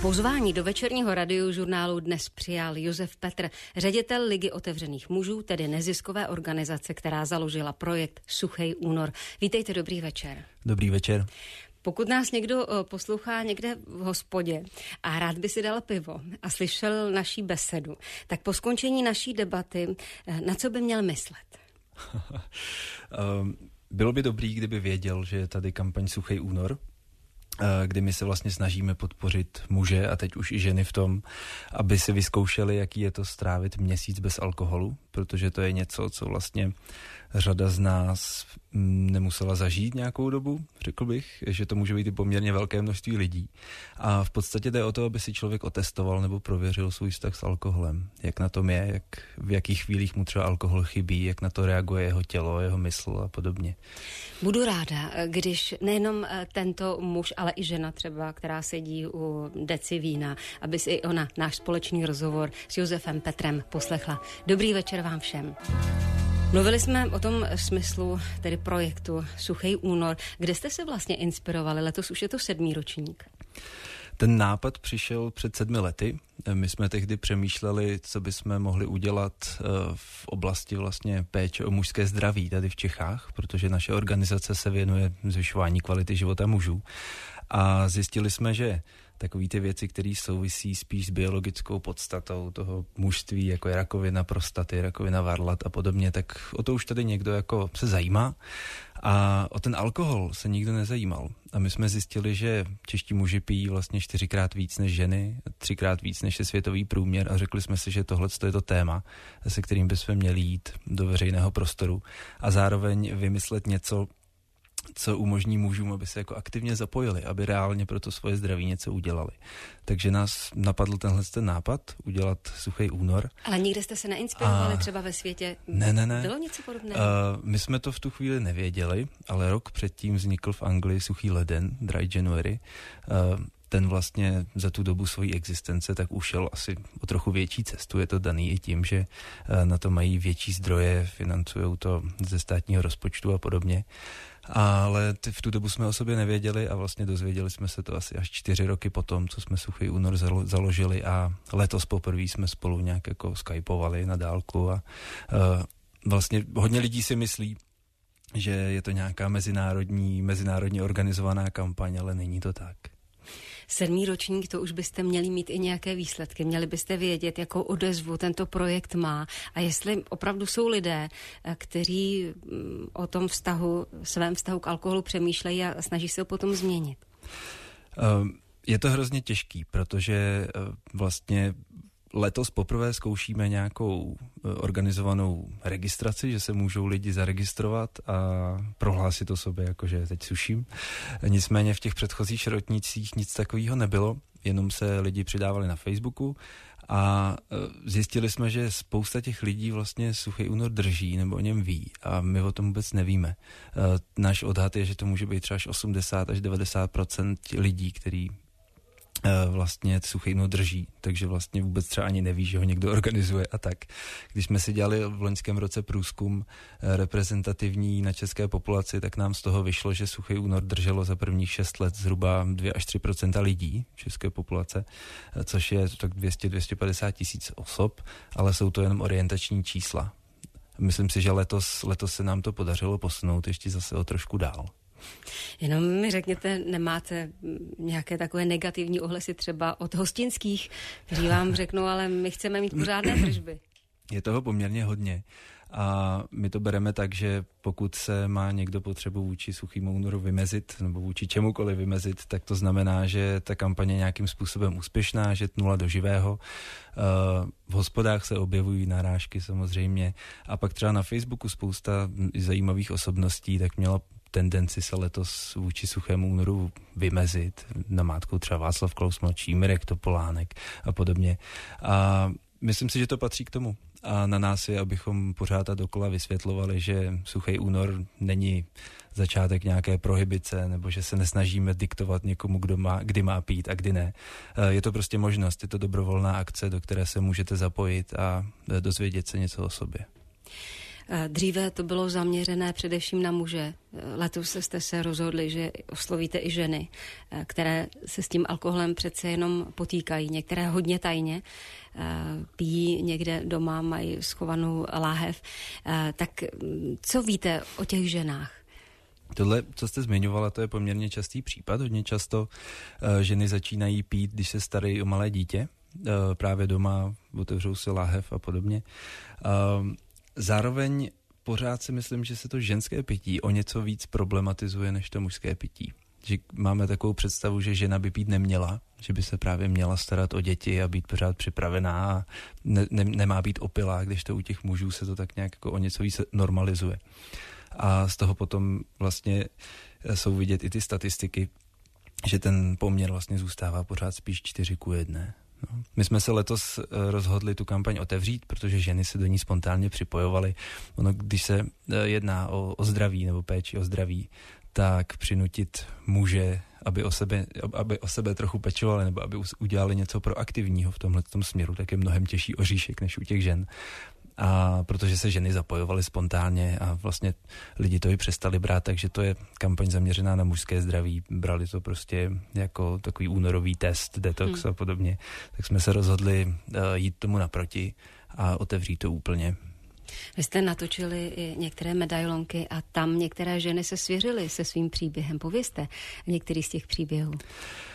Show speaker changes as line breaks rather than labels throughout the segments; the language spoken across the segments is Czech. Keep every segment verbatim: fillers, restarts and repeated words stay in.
Pozvání do večerního radiožurnálu dnes přijal Josef Petr, ředitel Ligy otevřených mužů, tedy neziskové organizace, která založila projekt Suchej únor. Vítejte, dobrý večer.
Dobrý večer.
Pokud nás někdo poslouchá někde v hospodě a rád by si dal pivo a slyšel naší besedu, tak po skončení naší debaty, na co by měl myslet?
Bylo by dobrý, kdyby věděl, že je tady kampaň Suchej únor, kdy my se vlastně snažíme podpořit muže a teď už i ženy v tom, aby si vyzkoušeli, jaký je to strávit měsíc bez alkoholu, protože to je něco, co vlastně řada z nás nemusela zažít nějakou dobu, řekl bych, že to může být i poměrně velké množství lidí. A v podstatě jde o to, aby si člověk otestoval nebo prověřil svůj vztah s alkoholem. Jak na tom je, jak, v jakých chvílích mu třeba alkohol chybí, jak na to reaguje jeho tělo, jeho mysl a podobně.
Budu ráda, když nejenom tento muž, ale i žena třeba, která sedí u deci vína, aby si i ona náš společný rozhovor s Josefem Petrem poslechla. Dobrý večer vám všem. Mluvili jsme o tom smyslu, tedy projektu Suchej únor. Kde jste se vlastně inspirovali? Letos už je to sedmý ročník.
Ten nápad přišel před sedmi lety. My jsme tehdy přemýšleli, co bychom mohli udělat v oblasti vlastně péče o mužské zdraví tady v Čechách, protože naše organizace se věnuje zvyšování kvality života mužů. A zjistili jsme, že takový ty věci, které souvisí spíš s biologickou podstatou toho mužství, jako je rakovina prostaty, rakovina varlat a podobně, tak o to už tady někdo jako se zajímá. A o ten alkohol se nikdo nezajímal. A my jsme zjistili, že čeští muži pijí vlastně čtyřikrát víc než ženy, třikrát víc než je světový průměr a řekli jsme si, že tohle je to téma, se kterým bychom měli jít do veřejného prostoru a zároveň vymyslet něco, co umožní mužům, aby se jako aktivně zapojili, aby reálně pro to svoje zdraví něco udělali. Takže nás napadl tenhle ten nápad, udělat Suchej únor.
Ale nikde jste se neinspirovali a... třeba ve světě?
Ne, ne, ne.
Bylo něco podobného?
Uh, my jsme to v tu chvíli nevěděli, ale rok předtím vznikl v Anglii Suchý leden, Dry January. Uh, ten vlastně za tu dobu svojí existence tak ušel asi o trochu větší cestu. Je to daný i tím, že na to mají větší zdroje, financujou to ze státního rozpočtu a podobně. Ale v tu dobu jsme o sobě nevěděli a vlastně dozvěděli jsme se to asi až čtyři roky potom, co jsme Suchý únor založili a letos poprvé jsme spolu nějak jako skypovali na dálku a uh, vlastně hodně lidí si myslí, že je to nějaká mezinárodní, mezinárodně organizovaná kampaň, ale není to tak.
Sedmý ročník, to už byste měli mít i nějaké výsledky. Měli byste vědět, jakou odezvu tento projekt má a jestli opravdu jsou lidé, kteří o tom vztahu, svém vztahu k alkoholu přemýšlejí a snaží se ho potom změnit.
Je to hrozně těžký, protože vlastně letos poprvé zkoušíme nějakou organizovanou registraci, že se můžou lidi zaregistrovat a prohlásit o sobě, jakože teď suším. Nicméně v těch předchozích ročnících nic takového nebylo, jenom se lidi přidávali na Facebooku a zjistili jsme, že spousta těch lidí vlastně Suchý únor drží nebo o něm ví a my o tom vůbec nevíme. Náš odhad je, že to může být třeba až osmdesát až devadesát procent lidí, který vlastně Suchý únor drží, takže vlastně vůbec třeba ani neví, že ho někdo organizuje a tak. Když jsme si dělali v loňském roce průzkum reprezentativní na české populaci, tak nám z toho vyšlo, že Suchý únor drželo za prvních šest let zhruba dva až tři procenta lidí české populace, což je tak dvě stě až dvě stě padesát tisíc osob, ale jsou to jenom orientační čísla. Myslím si, že letos, letos se nám to podařilo posunout ještě zase o trošku dál.
Jenom mi řekněte, nemáte nějaké takové negativní ohlasy třeba od hostinských, kteří vám řeknou, ale my chceme mít pořádné tržby.
Je toho poměrně hodně a my to bereme tak, že pokud se má někdo potřebu vůči Suchému únoru vymezit nebo vůči čemukoliv vymezit, tak to znamená, že ta kampaně je nějakým způsobem úspěšná, že tnula do živého. V hospodách se objevují narážky samozřejmě a pak třeba na Facebooku spousta zajímavých osobností tak měla tendenci se letos vůči Suchému únoru vymezit. Namátkou třeba Václav Klaus mladší, Mirek Topolánek a podobně. A myslím si, že to patří k tomu. A na nás je, abychom pořád a dokola vysvětlovali, že Suchý únor není začátek nějaké prohibice, nebo že se nesnažíme diktovat někomu, kdo má, kdy má pít a kdy ne. Je to prostě možnost, je to dobrovolná akce, do které se můžete zapojit a dozvědět se něco o sobě.
Dříve to bylo zaměřené především na muže. Letos jste se rozhodli, že oslovíte i ženy, které se s tím alkoholem přece jenom potýkají. Některé hodně tajně pijí někde doma, mají schovanou láhev. Tak co víte o těch ženách?
Tohle, co jste zmiňovala, to je poměrně častý případ. Hodně často uh, ženy začínají pít, když se starají o malé dítě. Uh, právě doma otevřou si láhev a podobně. Uh, zároveň pořád si myslím, že se to ženské pití o něco víc problematizuje než to mužské pití. Že máme takovou představu, že žena by pít neměla, že by se právě měla starat o děti a být pořád připravená a ne, ne, nemá být opilá, když to u těch mužů se to tak nějak jako o něco víc normalizuje. A z toho potom vlastně jsou vidět i ty statistiky, že ten poměr vlastně zůstává pořád spíš čtyři ku jedné. No. My jsme se letos rozhodli tu kampaň otevřít, protože ženy se do ní spontánně připojovaly. Ono, když se jedná o, o zdraví nebo péči o zdraví, tak přinutit muže, aby o sebe, aby o sebe trochu pečovali nebo aby udělali něco proaktivního v tomhletom směru, tak je mnohem těžší oříšek než u těch žen. A protože se ženy zapojovaly spontánně a vlastně lidi to i přestali brát, takže to je kampaň zaměřená na mužské zdraví. Brali to prostě jako takový únorový test, detox hmm. a podobně. Tak jsme se rozhodli uh, jít tomu naproti a otevřít to úplně.
Vy jste natočili i některé medailonky a tam některé ženy se svěřily se svým příběhem. Povězte některý z těch příběhů. Uh,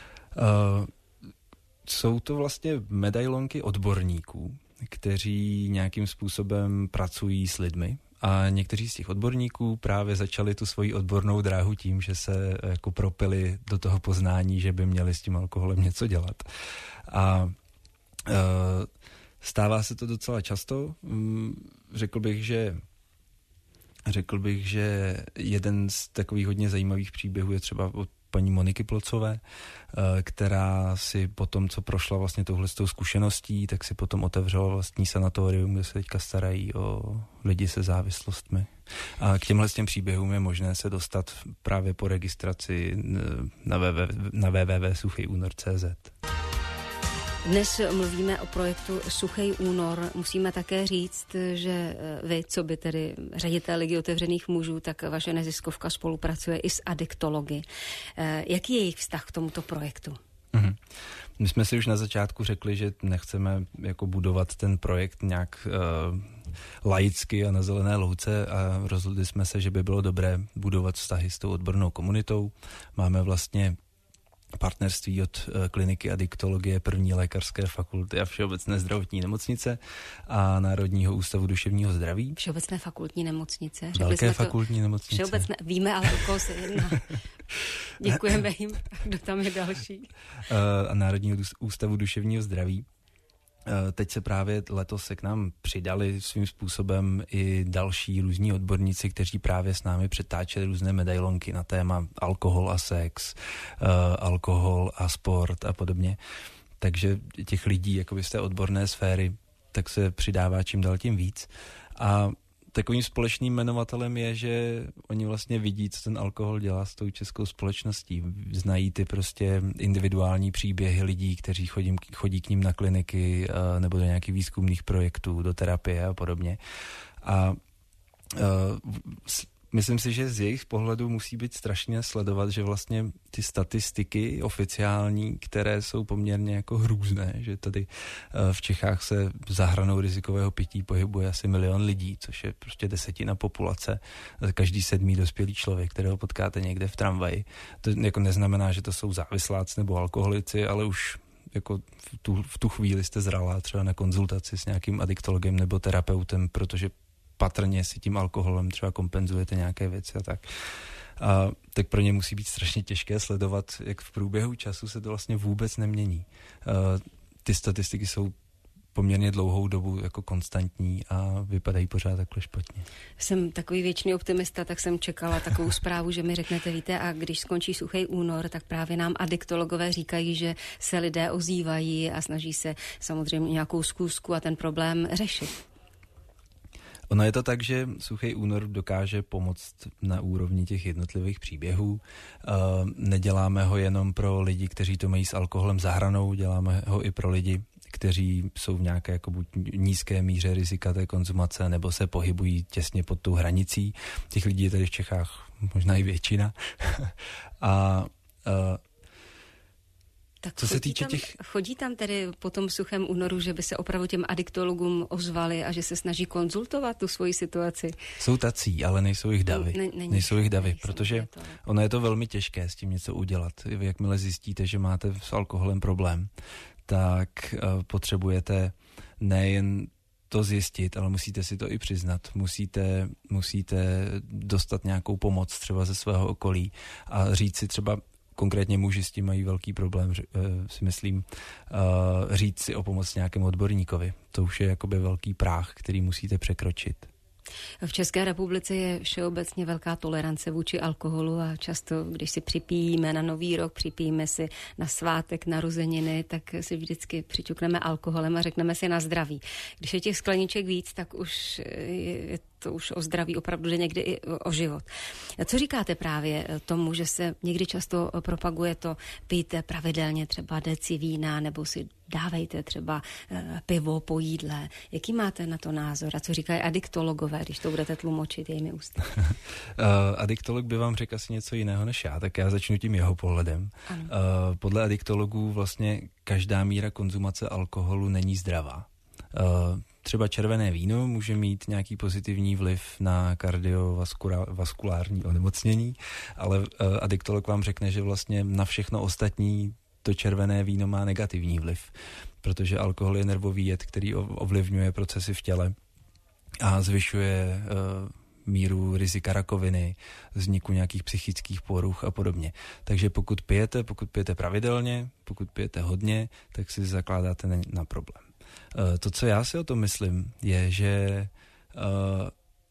jsou to vlastně medailonky odborníků, kteří nějakým způsobem pracují s lidmi a někteří z těch odborníků právě začali tu svoji odbornou dráhu tím, že se jako propili do toho poznání, že by měli s tím alkoholem něco dělat. A e, stává se to docela často. Řekl bych, že řekl bych, že jeden z takových hodně zajímavých příběhů je třeba od paní Moniky Plocové, která si potom, co prošla vlastně touhle s tou zkušeností, tak si potom otevřela vlastní sanatorium, kde se teďka starají o lidi se závislostmi. A k těmhle s těm příběhům je možné se dostat právě po registraci na w w w na w w w tečka suchej únor tečka c z.
Dnes mluvíme o projektu Suchej únor. Musíme také říct, že vy, co by tedy ředitel Ligy otevřených mužů, tak vaše neziskovka spolupracuje i s adiktology. Jaký je jejich vztah k tomuto projektu?
Mm-hmm. My jsme si už na začátku řekli, že nechceme jako budovat ten projekt nějak uh, laicky a na zelené louce a rozhodli jsme se, že by bylo dobré budovat vztahy s tou odbornou komunitou. Máme vlastně partnerství od kliniky adiktologie první lékařské fakulty a Všeobecné zdravotní nemocnice a Národního ústavu duševního zdraví.
Všeobecné fakultní nemocnice. Řekli
Velké fakultní to, nemocnice.
Všeobecné, víme, ale o koho se jedná. Děkujeme jim. Kdo tam je další?
A Národního ústavu duševního zdraví. Teď se právě letos se k nám přidali svým způsobem i další různí odborníci, kteří právě s námi přetáčeli různé medailonky na téma alkohol a sex, uh, alkohol a sport a podobně. Takže těch lidí jakoby z té odborné sféry tak se přidává čím dál tím víc. A takovým společným jmenovatelem je, že oni vlastně vidí, co ten alkohol dělá s tou českou společností. Znají ty prostě individuální příběhy lidí, kteří chodí, chodí k ním na kliniky nebo do nějakých výzkumných projektů, do terapie a podobně. A uh, myslím si, že z jejich pohledu musí být strašně sledovat, že vlastně ty statistiky oficiální, které jsou poměrně jako hrůzné, že tady v Čechách se za hranou rizikového pití pohybuje asi milion lidí, což je prostě desetina populace. Každý sedmý dospělý člověk, kterého potkáte někde v tramvaji. To jako neznamená, že to jsou závisláci nebo alkoholici, ale už jako v tu, v tu chvíli jste zralá třeba na konzultaci s nějakým adiktologem nebo terapeutem, protože patrně si tím alkoholem třeba kompenzujete nějaké věci a tak. A tak pro ně musí být strašně těžké sledovat, jak v průběhu času se to vlastně vůbec nemění. A ty statistiky jsou poměrně dlouhou dobu jako konstantní a vypadají pořád takhle špatně.
Jsem takový věčný optimista, tak jsem čekala takovou zprávu, že mi řeknete, víte, a když skončí Suchej únor, tak právě nám adiktologové říkají, že se lidé ozývají a snaží se samozřejmě nějakou zkusku a ten problém řešit.
Ono je to tak, že Suchej únor dokáže pomoct na úrovni těch jednotlivých příběhů. Uh, neděláme ho jenom pro lidi, kteří to mají s alkoholem za hranou, děláme ho i pro lidi, kteří jsou v nějaké jako buď nízké míře rizika té konzumace, nebo se pohybují těsně pod tou hranicí. Těch lidí je tady v Čechách možná i většina. a uh,
Tak
co se týče
tam,
těch...
Chodí tam tedy po tom suchém únoru, že by se opravdu těm adiktologům ozvali a že se snaží konzultovat tu svoji situaci?
Jsou tací, ale nejsou jich davy. Ne, není, nejsou jich davy, nejsou, protože je to... ono je to velmi těžké s tím něco udělat. Jakmile zjistíte, že máte s alkoholem problém, tak uh, potřebujete nejen to zjistit, ale musíte si to i přiznat. Musíte, musíte dostat nějakou pomoc třeba ze svého okolí a říct si třeba, konkrétně muži s tím mají velký problém, si myslím, říct si o pomoc nějakému odborníkovi. To už je jakoby velký práh, který musíte překročit.
V České republice je všeobecně velká tolerance vůči alkoholu a často, když si připijíme na Nový rok, připijíme si na svátek, narozeniny, tak si vždycky přiťukneme alkoholem a řekneme si na zdraví. Když je těch skleniček víc, tak už je to už o zdraví, opravdu jde někdy i o život. Co říkáte právě tomu, že se někdy často propaguje to, pijte pravidelně třeba deci vína, nebo si dávejte třeba pivo po jídle. Jaký máte na to názor? A co říkají adiktologové, když to budete tlumočit jejimi ústy? uh,
adiktolog by vám řekl asi něco jiného než já, tak já začnu tím jeho pohledem. Uh, podle adiktologů vlastně každá míra konzumace alkoholu není zdravá. Uh, Třeba červené víno může mít nějaký pozitivní vliv na kardiovaskulární onemocnění, ale uh, adiktolog vám řekne, že vlastně na všechno ostatní to červené víno má negativní vliv, protože alkohol je nervový jed, který ovlivňuje procesy v těle a zvyšuje uh, míru rizika rakoviny, vzniku nějakých psychických poruch a podobně. Takže pokud pijete, pokud pijete pravidelně, pokud pijete hodně, tak si zakládáte na, na problém. Uh, to, co já si o tom myslím, je, že uh,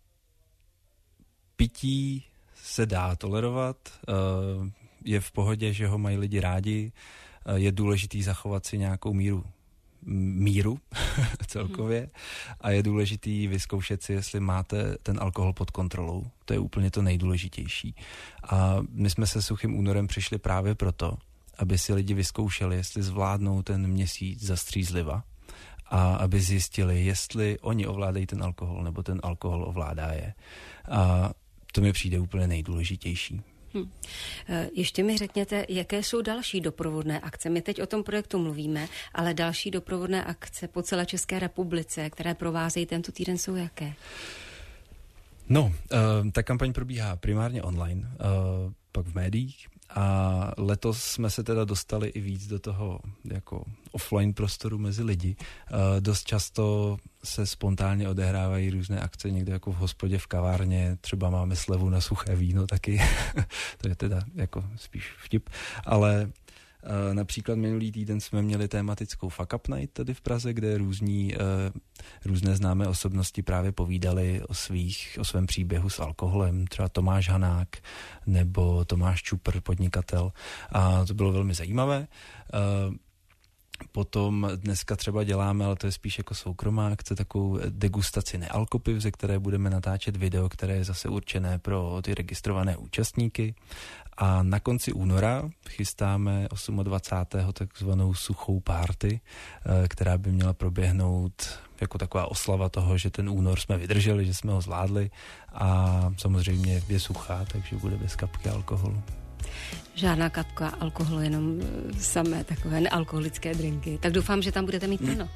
pití se dá tolerovat, uh, je v pohodě, že ho mají lidi rádi, uh, je důležitý zachovat si nějakou míru míru celkově a je důležitý vyzkoušet si, jestli máte ten alkohol pod kontrolou. To je úplně to nejdůležitější. A my jsme se suchým únorem přišli právě proto, aby si lidi vyzkoušeli, jestli zvládnou ten měsíc zastřízliva a aby zjistili, jestli oni ovládají ten alkohol, nebo ten alkohol ovládá je. A to mi přijde úplně nejdůležitější.
Hm. Ještě mi řekněte, jaké jsou další doprovodné akce? My teď o tom projektu mluvíme, ale další doprovodné akce po celé České republice, které provázejí tento týden, jsou jaké?
No, uh, ta kampaň probíhá primárně online, uh, pak v médiích a letos jsme se teda dostali i víc do toho jako offline prostoru mezi lidi. Uh, dost často se spontánně odehrávají různé akce někde jako v hospodě, v kavárně, třeba máme slevu na suché víno taky, to je teda jako spíš vtip, ale Uh, například minulý týden jsme měli tématickou Fuck Up Night tady v Praze, kde různí, uh, různé známé osobnosti právě povídali o svých, o svém příběhu s alkoholem, třeba Tomáš Hanák nebo Tomáš Čupr, podnikatel, a to bylo velmi zajímavé. Uh, Potom dneska třeba děláme, ale to je spíš jako soukromá akce, takovou degustaci nealkopiv, ze které budeme natáčet video, které je zase určené pro ty registrované účastníky. A na konci února chystáme dvacátého osmého takzvanou suchou party, která by měla proběhnout jako taková oslava toho, že ten únor jsme vydrželi, že jsme ho zvládli a samozřejmě je suchá, takže bude bez kapky alkoholu.
Žádná kapka alkoholu, jenom samé takové nealkoholické drinky. Tak doufám, že tam budete mít plno.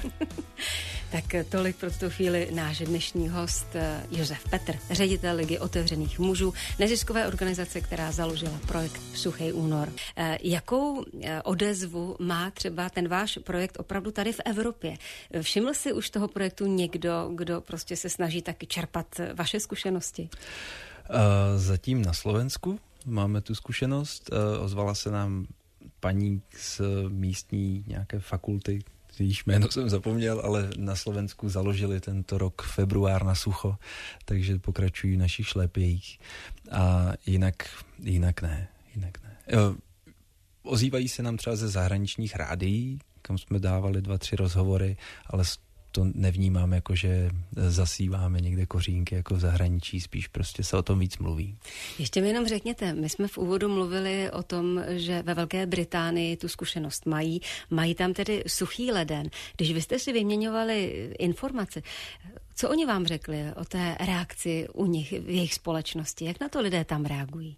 Tak tolik pro tuto chvíli náš dnešní host Josef Petr, ředitel Ligy otevřených mužů, neziskové organizace, která založila projekt Suchý únor. Jakou odezvu má třeba ten váš projekt opravdu tady v Evropě? Všiml si už toho projektu někdo, kdo prostě se snaží taky čerpat vaše zkušenosti?
Uh, zatím na Slovensku máme tu zkušenost. Uh, ozvala se nám paní z místní nějaké fakulty, jejíž jméno jsem zapomněl, ale na Slovensku založili tento rok február na sucho, takže pokračují v našich šlépějích. A jinak, jinak ne, jinak ne. Uh, ozývají se nám třeba ze zahraničních rádií, kam jsme dávali dva, tři rozhovory, ale to nevnímám jako, že zasíváme někde kořínky jako v zahraničí, spíš prostě se o tom víc mluví.
Ještě mi jenom řekněte, my jsme v úvodu mluvili o tom, že ve Velké Británii tu zkušenost mají, mají tam tedy suchý leden. Když vy jste si vyměňovali informace, co oni vám řekli o té reakci u nich, v jejich společnosti? Jak na to lidé tam reagují?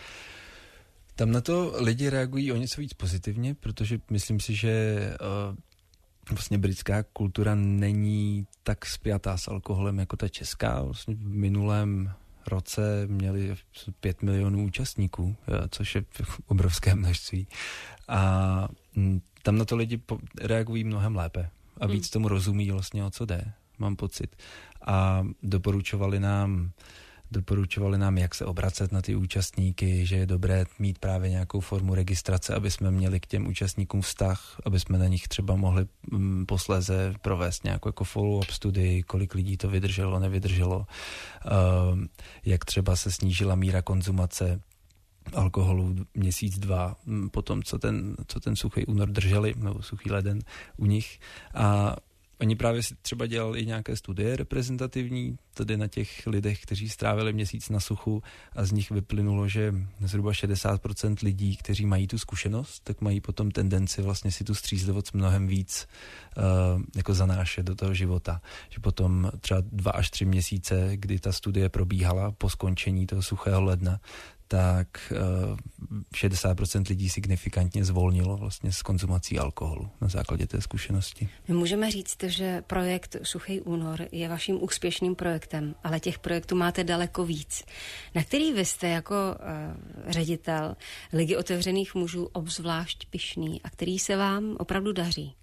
Tam na to lidi reagují o něco víc pozitivně, protože myslím si, že uh, vlastně britská kultura není tak spjatá s alkoholem jako ta česká. Vlastně v minulém roce měli pět milionů účastníků, což je obrovské množství. A tam na to lidi reagují mnohem lépe a víc tomu rozumí vlastně, o co jde, mám pocit. A doporučovali nám Doporučovali nám, jak se obracet na ty účastníky, že je dobré mít právě nějakou formu registrace, aby jsme měli k těm účastníkům vztah, aby jsme na nich třeba mohli mm, posléze provést nějakou jako follow-up studii, kolik lidí to vydrželo, nevydrželo, uh, jak třeba se snížila míra konzumace alkoholu měsíc, dva, po tom, co ten, co ten suchý únor drželi, nebo suchý leden u nich. A oni právě si třeba dělali nějaké studie reprezentativní, tedy na těch lidech, kteří strávili měsíc na suchu a z nich vyplynulo, že zhruba šedesát procent lidí, kteří mají tu zkušenost, tak mají potom tendenci vlastně si tu střízlivost mnohem víc uh, jako zanášet do toho života. Že potom třeba dva až tři měsíce, kdy ta studie probíhala po skončení toho suchého ledna, tak uh, šedesát procent lidí signifikantně zvolnilo vlastně s konzumací alkoholu na základě té zkušenosti.
My můžeme říct, že projekt Suchý únor je vaším úspěšným projektem, ale těch projektů máte daleko víc. Na který vy jste jako uh, ředitel Ligy otevřených mužů obzvlášť pyšný a který se vám opravdu daří?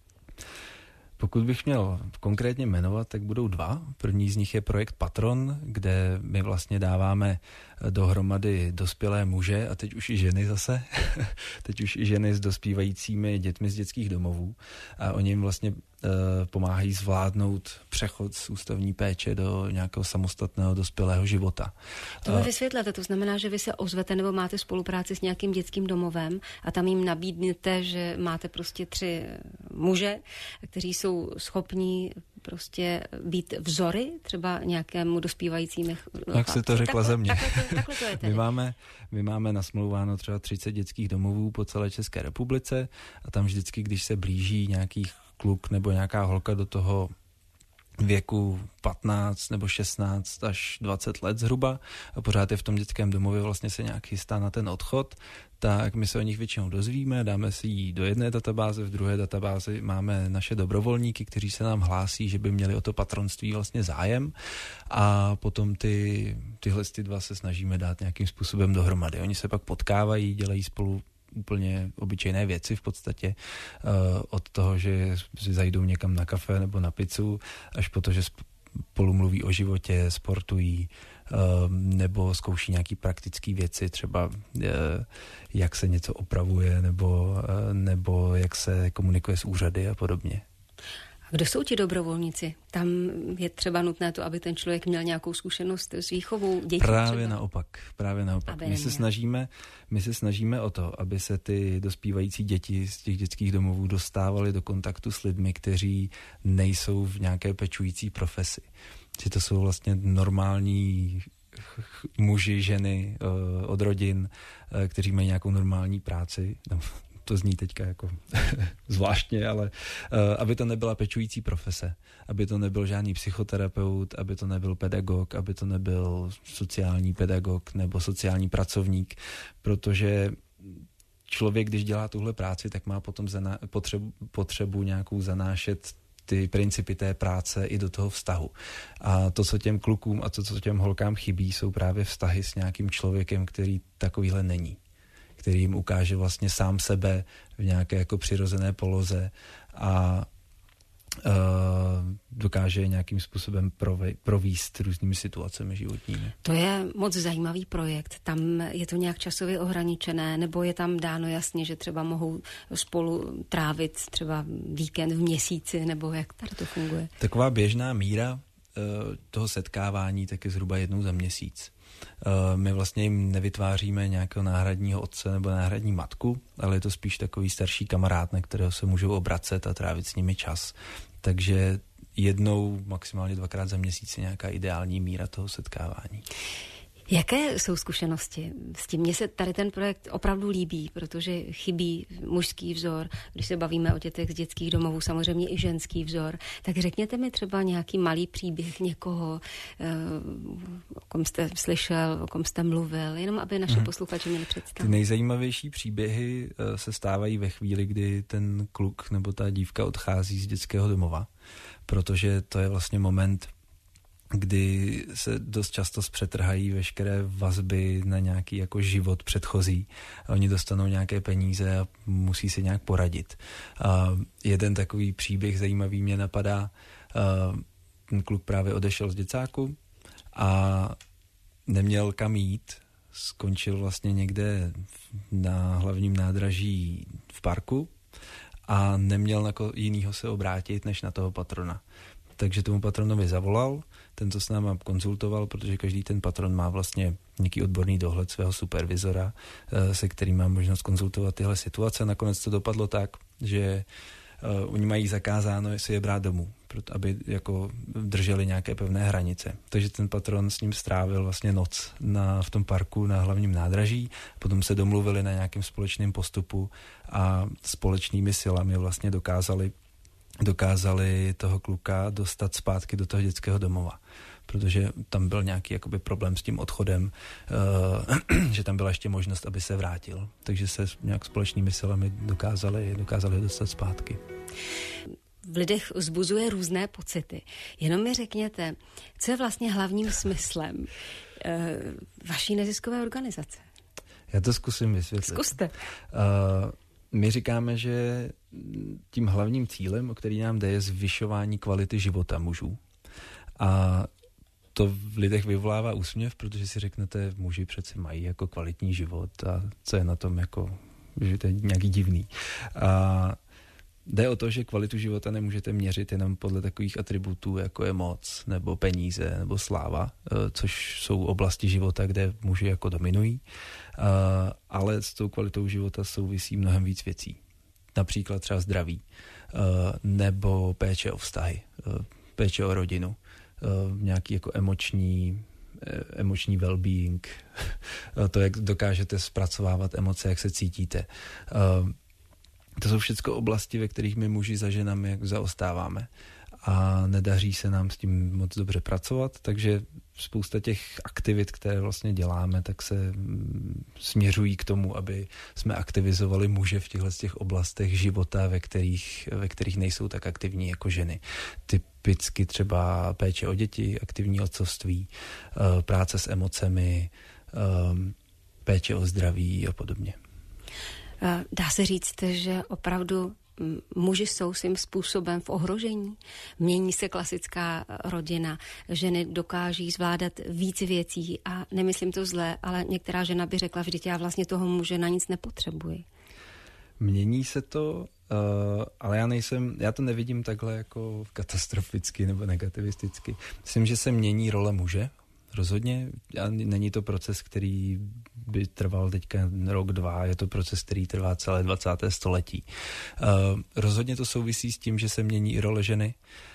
Pokud bych měl konkrétně jmenovat, tak budou dva. První z nich je projekt Patron, kde my vlastně dáváme dohromady dospělé muže a teď už i ženy zase, teď už i ženy s dospívajícími dětmi z dětských domovů a oni jim vlastně uh, pomáhají zvládnout přechod z ústavní péče do nějakého samostatného dospělého života.
To mi vysvětlete, to znamená, že vy se ozvete nebo máte spolupráci s nějakým dětským domovem a tam jim nabídnete, že máte prostě tři muže, kteří jsou schopní prostě být vzory třeba nějakému dospívajícímu.
Jak se to řekla ze mě.
Takhle to, takhle to je tedy.
My máme, my máme nasmlouváno třeba třicet dětských domovů po celé České republice a tam vždycky, když se blíží nějaký kluk nebo nějaká holka do toho věku patnáct nebo šestnáct až dvacet let zhruba a pořád je v tom dětském domově, vlastně se nějak chystá na ten odchod, tak my se o nich většinou dozvíme, dáme si ji do jedné databáze, v druhé databázi máme naše dobrovolníky, kteří se nám hlásí, že by měli o to patronství vlastně zájem a potom ty, tyhle ty dva se snažíme dát nějakým způsobem dohromady. Oni se pak potkávají, dělají spolu úplně obyčejné věci v podstatě, uh, od toho, že si zajdou někam na kafe nebo na pizzu, až po to, že spolu mluví o životě, sportují, uh, nebo zkouší nějaký praktické věci, třeba uh, jak se něco opravuje, nebo, uh, nebo jak se komunikuje s úřady a podobně.
A kdo jsou ti dobrovolníci? Tam je třeba nutné to, aby ten člověk měl nějakou zkušenost s výchovou dětí?
Právě
třeba?
naopak. Právě naopak. My se, snažíme, my se snažíme o to, aby se ty dospívající děti z těch dětských domovů dostávaly do kontaktu s lidmi, kteří nejsou v nějaké pečující profesi. Že to jsou vlastně normální muži, ženy od rodin, kteří mají nějakou normální práci. No, to zní teďka jako zvláštně, ale uh, aby to nebyla pečující profese, aby to nebyl žádný psychoterapeut, aby to nebyl pedagog, aby to nebyl sociální pedagog nebo sociální pracovník, protože člověk, když dělá tuhle práci, tak má potom zana- potřebu, potřebu nějakou zanášet ty principy té práce i do toho vztahu. A to, co těm klukům a to, co těm holkám chybí, jsou právě vztahy s nějakým člověkem, který takovýhle není, který jim ukáže vlastně sám sebe v nějaké jako přirozené poloze a uh, dokáže nějakým způsobem prove, províst různými situacemi životními.
To je moc zajímavý projekt. Tam je to nějak časově ohraničené, nebo je tam dáno jasně, že třeba mohou spolu trávit třeba víkend v měsíci, nebo jak tady to funguje? Taková
běžná míra uh, toho setkávání tak je zhruba jednou za měsíc. Uh, my vlastně jim nevytváříme nějakého náhradního otce nebo náhradní matku, ale je to spíš takový starší kamarád, na kterého se můžou obracet a trávit s nimi čas. Takže jednou, maximálně dvakrát za měsíc je nějaká ideální míra toho setkávání.
Jaké jsou zkušenosti s tím? Mně se tady ten projekt opravdu líbí, protože chybí mužský vzor. Když se bavíme o dětech z dětských domovů, samozřejmě i ženský vzor. Tak řekněte mi třeba nějaký malý příběh někoho, o kom jste slyšel, o kom jste mluvil, jenom aby naše hmm. posluchači měli představu.
Ty nejzajímavější příběhy se stávají ve chvíli, kdy ten kluk nebo ta dívka odchází z dětského domova, protože to je vlastně moment, kdy se dost často zpřetrhají veškeré vazby na nějaký jako život předchozí. Oni dostanou nějaké peníze a musí si nějak poradit. A jeden takový příběh zajímavý mě napadá. Ten kluk právě odešel z děcáku a neměl kam jít. Skončil vlastně někde na hlavním nádraží v parku a neměl na jinýho se obrátit, než na toho patrona. Takže tomu patronovi zavolal, ten to s náma konzultoval, protože každý ten patron má vlastně nějaký odborný dohled svého supervizora, se kterým má možnost konzultovat tyhle situace. Nakonec to dopadlo tak, že uh, oni mají zakázáno si je brát domů, proto, aby jako drželi nějaké pevné hranice. Takže ten patron s ním strávil vlastně noc na, v tom parku na hlavním nádraží, potom se domluvili na nějakém společném postupu a společnými silami vlastně dokázali dokázali toho kluka dostat zpátky do toho dětského domova. Protože tam byl nějaký jakoby problém s tím odchodem, uh, že tam byla ještě možnost, aby se vrátil. Takže se nějak společnými silami dokázali, dokázali ho dostat zpátky.
V lidech vzbuzuje různé pocity. Jenom mi řekněte, co je vlastně hlavním smyslem uh, vaší neziskové organizace?
Já to zkusím vysvětlit.
Zkuste.
Uh, My říkáme, že tím hlavním cílem, o který nám jde, je zvyšování kvality života mužů. A to v lidech vyvolává úsměv, protože si řeknete, muži přece mají jako kvalitní život a co je na tom jako, že to je nějaký divný. A jde o to, že kvalitu života nemůžete měřit jenom podle takových atributů, jako je moc, nebo peníze, nebo sláva, což jsou oblasti života, kde muži jako dominují, ale s tou kvalitou života souvisí mnohem víc věcí. Například třeba zdraví, nebo péče o vztahy, péče o rodinu, nějaký jako emoční, emoční well-being, to, jak dokážete zpracovávat emoce, jak se cítíte. To jsou všechno oblasti, ve kterých my muži za ženami zaostáváme a nedaří se nám s tím moc dobře pracovat, takže spousta těch aktivit, které vlastně děláme, tak se směřují k tomu, aby jsme aktivizovali muže v těchto těch oblastech života, ve kterých, ve kterých nejsou tak aktivní jako ženy. Typicky třeba péče o děti, aktivní otcovství, práce s emocemi, péče o zdraví a podobně.
Dá se říct, že opravdu muži jsou svým způsobem v ohrožení. Mění se klasická rodina. Ženy dokáží zvládat víc věcí a nemyslím to zlé, ale některá žena by řekla, vždyť já vlastně toho muže na nic nepotřebuji.
Mění se to, ale já nejsem, já to nevidím takhle jako katastroficky nebo negativisticky. Myslím, že se mění role muže. Rozhodně. A není to proces, který by trval teďka rok, dva, je to proces, který trvá celé dvacáté století. Uh, rozhodně to souvisí s tím, že se mění i role ženy.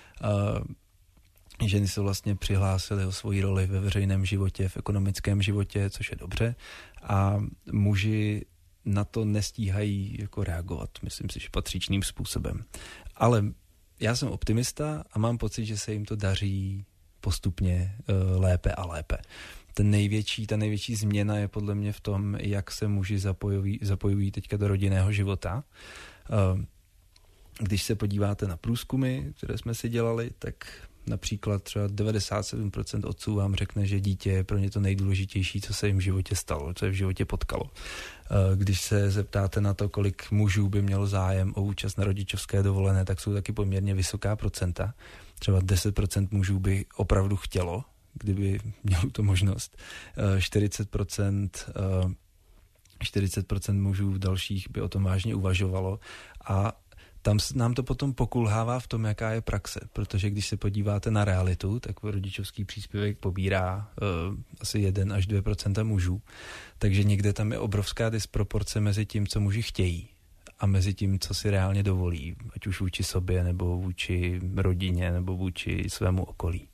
Uh, ženy se vlastně přihlásily o svoji roli ve veřejném životě, v ekonomickém životě, což je dobře. A muži na to nestíhají jako reagovat, myslím si, že patřičným způsobem. Ale já jsem optimista a mám pocit, že se jim to daří postupně uh, lépe a lépe. Ten největší, ta největší změna je podle mě v tom, jak se muži zapojují, zapojují teďka do rodinného života. Uh, když se podíváte na průzkumy, které jsme si dělali, tak například třeba devadesát sedm procent otců vám řekne, že dítě je pro ně to nejdůležitější, co se jim v životě stalo, co je v životě potkalo. Uh, když se zeptáte na to, kolik mužů by mělo zájem o účast na rodičovské dovolené, tak jsou taky poměrně vysoká procenta. Třeba deset procent mužů by opravdu chtělo, kdyby mělo tu možnost. čtyřicet procent, čtyřicet procent mužů dalších by o tom vážně uvažovalo a tam nám to potom pokulhává v tom, jaká je praxe, protože když se podíváte na realitu, tak rodičovský příspěvek pobírá uh, asi jedna až dvě procenta mužů, takže někde tam je obrovská disproporce mezi tím, co muži chtějí a mezi tím, co si reálně dovolí, ať už vůči sobě, nebo vůči rodině, nebo vůči svému okolí.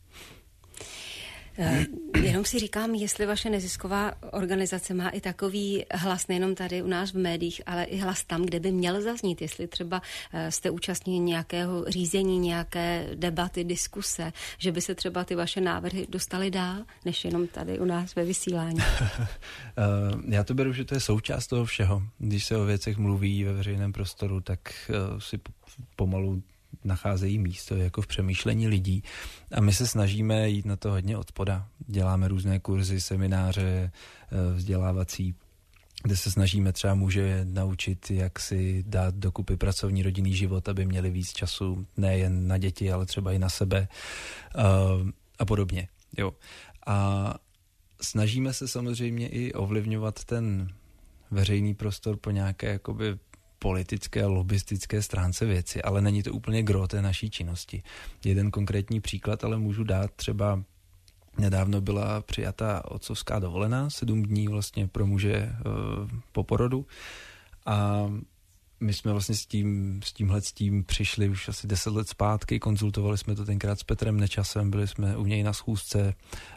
Jenom si říkám, jestli vaše nezisková organizace má i takový hlas nejenom tady u nás v médiích, ale i hlas tam, kde by měl zaznít. Jestli třeba jste účastní nějakého řízení, nějaké debaty, diskuse, že by se třeba ty vaše návrhy dostaly dál, než jenom tady u nás ve vysílání.
Já to beru, že to je součást toho všeho. Když se o věcech mluví ve veřejném prostoru, tak si pomalu nacházejí místo jako v přemýšlení lidí a my se snažíme jít na to hodně od spoda. Děláme různé kurzy, semináře, vzdělávací, kde se snažíme třeba muže naučit, jak si dát dokupy pracovní rodinný život, aby měli víc času nejen na děti, ale třeba i na sebe a podobně. Jo. A snažíme se samozřejmě i ovlivňovat ten veřejný prostor po nějaké jakoby politické a lobistické stránce věci, ale není to úplně gro té naší činnosti. Jeden konkrétní příklad ale můžu dát, třeba nedávno byla přijata otcovská dovolená, sedm dní vlastně pro muže e, po porodu a my jsme vlastně s tím, s tímhle s tím přišli už asi deset let zpátky, konzultovali jsme to tenkrát s Petrem Nečasem, byli jsme u něj na schůzce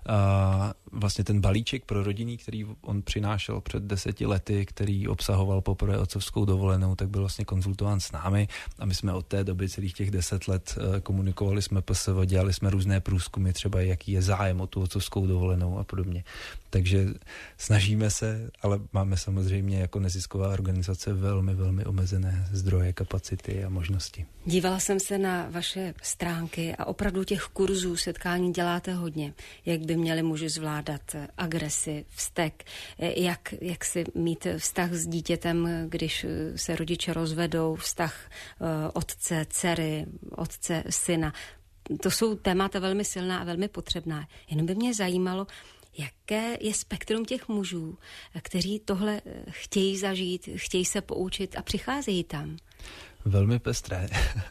a vlastně ten balíček pro rodinný, který on přinášel před deseti lety, který obsahoval poprvé otcovskou dovolenou, tak byl vlastně konzultován s námi a my jsme od té doby celých těch deset let komunikovali jsme P S V, dělali jsme různé průzkumy, třeba jaký je zájem o tu otcovskou dovolenou a podobně. Takže snažíme se, ale máme samozřejmě jako nezisková organizace velmi, velmi omezené zdroje, kapacity a možnosti.
Dívala jsem se na vaše stránky a opravdu těch kurzů, setkání děláte hodně. Jak by měli muži zvládat agresi, vztek, jak, jak si mít vztah s dítětem, když se rodiče rozvedou, vztah uh, otce, dcery, otce, syna. To jsou témata velmi silná a velmi potřebná. Jenom by mě zajímalo, jaké je spektrum těch mužů, kteří tohle chtějí zažít, chtějí se poučit a přicházejí tam?
Velmi pestré.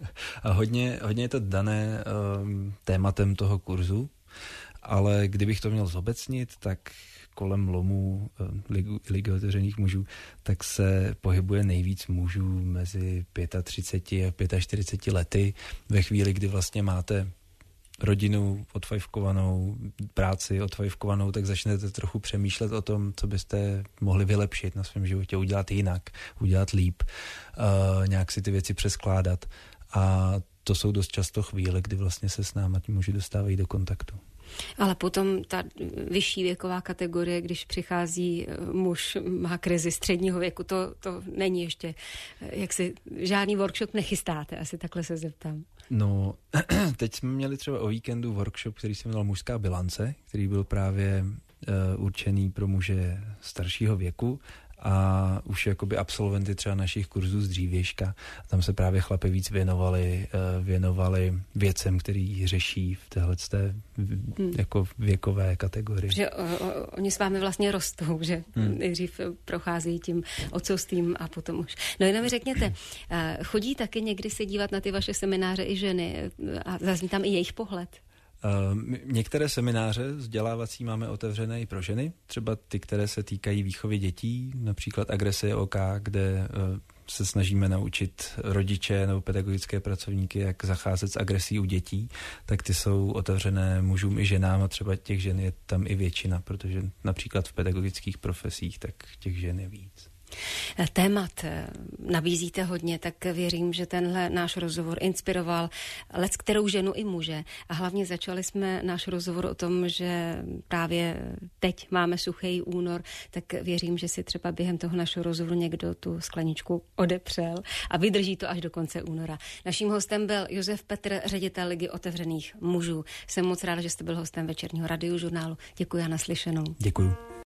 A hodně, hodně je to dané um, tématem toho kurzu, ale kdybych to měl zobecnit, tak kolem lomu ligu, ligy otevřených mužů, tak se pohybuje nejvíc mužů mezi třicet pět a čtyřicet pět lety, ve chvíli, kdy vlastně máte rodinu odfajfkovanou, práci odfajfkovanou, tak začnete trochu přemýšlet o tom, co byste mohli vylepšit na svém životě, udělat jinak, udělat líp, uh, nějak si ty věci přeskládat. A to jsou dost často chvíle, kdy vlastně se s náma ti muži dostávají do kontaktu.
Ale potom ta vyšší věková kategorie, když přichází muž, má krizi středního věku, to, to není ještě, jak si žádný workshop nechystáte, asi takhle se zeptám.
No, teď jsme měli třeba o víkendu workshop, který se jmenoval Mužská bilance, který byl právě uh, určený pro muže staršího věku a už jakoby absolventy třeba našich kurzů z dřívějška. Tam se právě chlapi víc věnovali, věnovali věcem, který řeší v téhleté hmm. jako věkové kategorii.
Že o, o, oni s vámi vlastně rostou, že hmm. nejdřív prochází tím otcovstvím a potom už. No jenom mi řekněte, chodí taky někdy se dívat na ty vaše semináře i ženy a zazní tam i jejich pohled?
Uh, některé semináře vzdělávací máme otevřené i pro ženy, třeba ty, které se týkají výchovy dětí, například Agrese je OK, kde uh, se snažíme naučit rodiče nebo pedagogické pracovníky, jak zacházet s agresí u dětí, tak ty jsou otevřené mužům i ženám a třeba těch žen je tam i většina, protože například v pedagogických profesích tak těch žen je víc.
Témat nabízíte hodně, tak věřím, že tenhle náš rozhovor inspiroval leckterou ženu i muže. A hlavně začali jsme náš rozhovor o tom, že právě teď máme suchý únor, tak věřím, že si třeba během toho našeho rozhovoru někdo tu skleničku odepřel a vydrží to až do konce února. Naším hostem byl Josef Petr, ředitel Ligy otevřených mužů. Jsem moc ráda, že jste byl hostem večerního radiožurnálu. Děkuji a naslyšenou.
Děkuji.